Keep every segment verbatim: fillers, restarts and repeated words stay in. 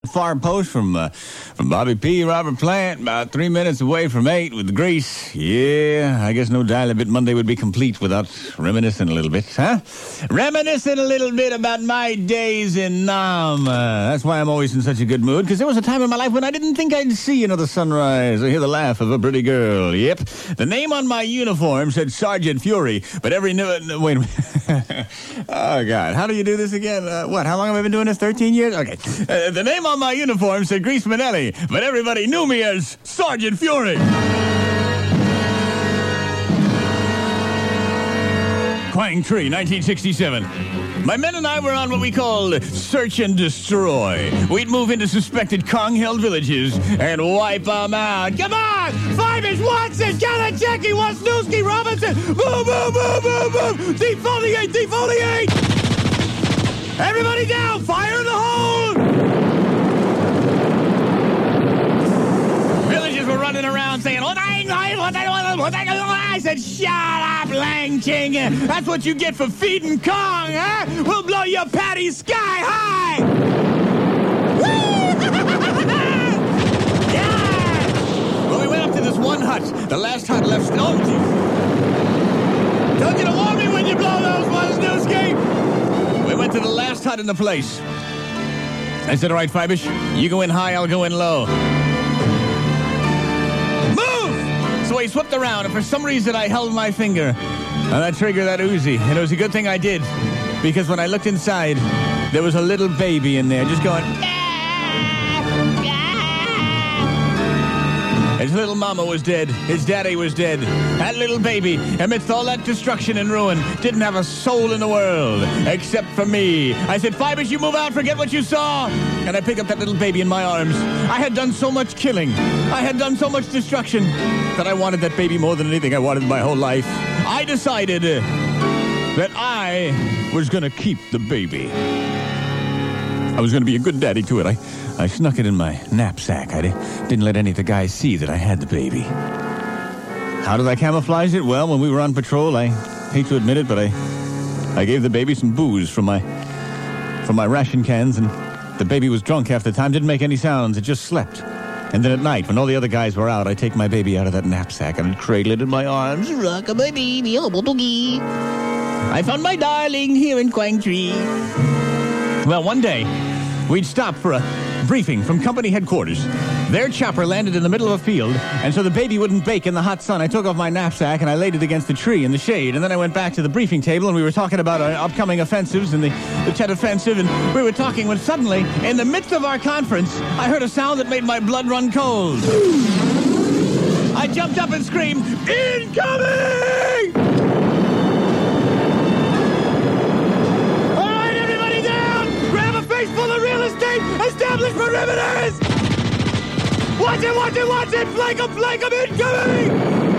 far post from uh, from Bobby P. Robert Plant, about three minutes away from eight with the grease. Yeah, I guess no Dial-A-Bit Monday would be complete without reminiscing a little bit, huh? Reminiscing a little bit about my days in Nam. Uh, that's why I'm always in such a good mood, because there was a time in my life when I didn't think I'd see another sunrise or hear the laugh of a pretty girl. Yep. The name on my uniform said Sergeant Fury, but every new... Uh, wait a minute. Oh, God. How do you do this again? Uh, what? How long have I been doing this? thirteen years? Okay. Uh, the name on my uniform said Grease Manelli, but everybody knew me as Sergeant Fury. Quang Tree, nineteen sixty-seven. My men and I were on what we called search and destroy. We'd move into suspected Kong-held villages and wipe them out. Come on! Five-ish, Watson, Kalachecki, Wasniewski, Robinson! Boom, boom, boom, boom, boom! Defoliate, defoliate! Everybody down! Fire in the hole! Villagers were running around saying, I said, shut up, Lang Ching. That's what you get for feeding Kong, huh? We'll blow your patty sky high. Yeah! Well, we went up to this one hut. The last hut left... Oh, geez. Told you to warn me when you blow those ones, Newski. We went to the last hut in the place. I said, all right, Fibish, you go in high, I'll go in low. So I swept around, and for some reason I held my finger on that trigger, that Uzi. And it was a good thing I did, because when I looked inside, there was a little baby in there just going... His little mama was dead. His daddy was dead. That little baby, amidst all that destruction and ruin, didn't have a soul in the world, except for me. I said, Fibish, you move out, forget what you saw. And I picked up that little baby in my arms. I had done so much killing. I had done so much destruction that I wanted that baby more than anything I wanted in my whole life. I decided uh, that I was going to keep the baby. I was going to be a good daddy to it. I, I snuck it in my knapsack. I di- didn't let any of the guys see that I had the baby. How did I camouflage it? Well, when we were on patrol, I hate to admit it, but I I gave the baby some booze from my from my ration cans, and the baby was drunk half the time, didn't make any sounds, it just slept. And then at night, when all the other guys were out, I'd take my baby out of that knapsack and I'd cradle it in my arms. Rock my baby, oh, boogie. I found my darling here in Quang Tree. Well, one day, we'd stop for a briefing from company headquarters. Their chopper landed in the middle of a field, and so the baby wouldn't bake in the hot sun. I took off my knapsack and I laid it against a tree in the shade, and then I went back to the briefing table, and we were talking about our upcoming offensives and the, the Tet Offensive, and we were talking when suddenly, in the midst of our conference, I heard a sound that made my blood run cold. I jumped up and screamed, "Incoming!" All right, everybody down! Grab a face full of real estate! Establish perimeters! Watch it, watch it, watch it! Flank him, flank him, incoming!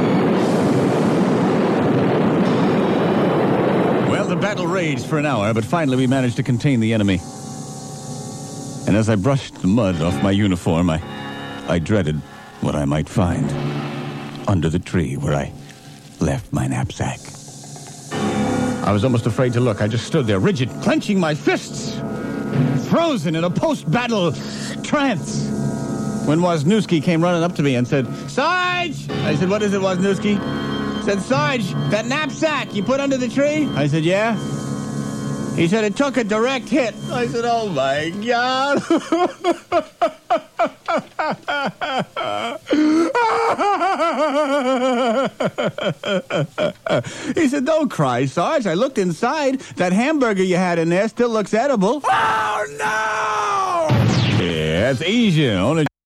Well, the battle raged for an hour, but finally we managed to contain the enemy. And as I brushed the mud off my uniform, I, I dreaded what I might find under the tree where I left my knapsack. I was almost afraid to look. I just stood there, rigid, clenching my fists, frozen in a post-battle trance. When Wasniewski came running up to me and said, "Sarge!" I said, "What is it, Wasniewski?" He said, "Sarge, that knapsack you put under the tree?" I said, "Yeah." He said, "It took a direct hit." I said, "Oh, my God." He said, "Don't cry, Sarge. I looked inside. That hamburger you had in there still looks edible." Oh, no! Yeah, that's easy. Only